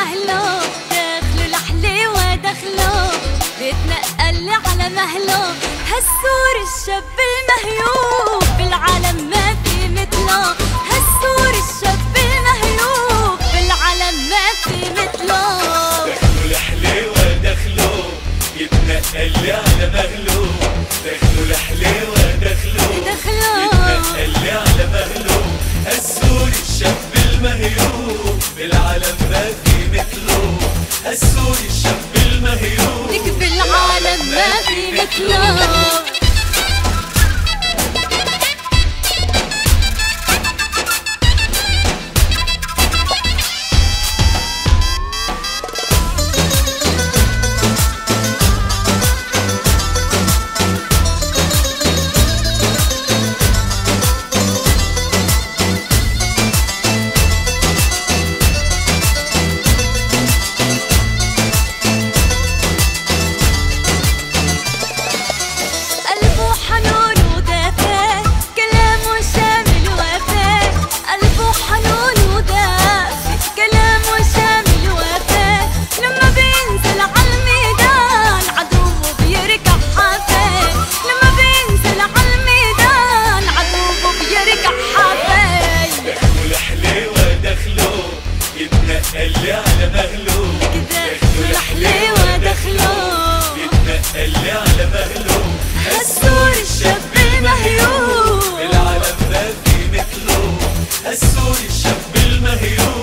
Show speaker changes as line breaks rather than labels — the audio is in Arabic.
مهله، دخلوا لحلي ودخلوا بيتنقل على مهله. هالسور الشاب المهيوب بالعالم ما في مثله، هالسور الشاب المهيوب بالعالم ما في مثله.
دخلوا لحلي ودخلوا يتنقل على مهله، دخلوا لحلي ودخلوا يتنقل على مهله. هالسور الشاب المهيوب بالعالم ما في مثله، هالسور الشاب المهيوب
لك بالعالم ما في مثله.
يتنقل على مهله،
دخلوا لحلي ودخلوا
يتنقل على مهله.
هالسور الشاب المهيوب
بالعالم ما في مثله، هالسور الشاب المهيوب